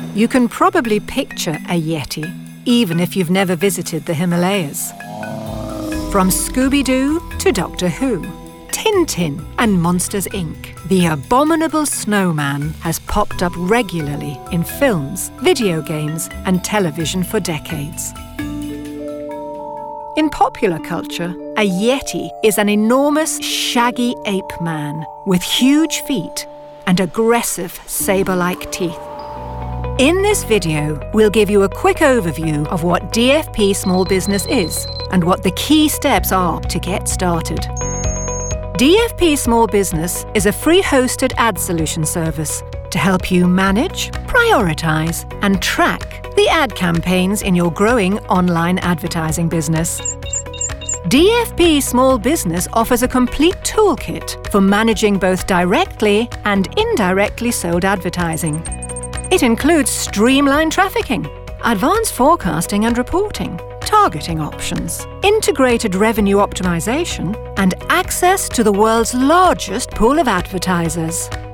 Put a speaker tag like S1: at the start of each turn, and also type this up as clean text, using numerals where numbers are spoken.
S1: You can probably picture a Yeti, even if you've never visited the Himalayas. From Scooby-Doo to Doctor Who, Tintin and Monsters, Inc., the abominable snowman has popped up regularly in films, video games, and television for decades. In popular culture, a Yeti is an enormous, shaggy ape man with huge feet and aggressive saber-like teeth. In this video, we'll give you a quick overview of what DFP Small Business is and what the key steps are to get started. DFP Small Business is a free-hosted ad solution service to help you manage, prioritize, and track the ad campaigns in your growing online advertising business. DFP Small Business offers a complete toolkit for managing both directly and indirectly sold advertising. It includes streamlined trafficking, advanced forecasting and reporting, targeting options, integrated revenue optimization, and access to the world's largest pool of advertisers.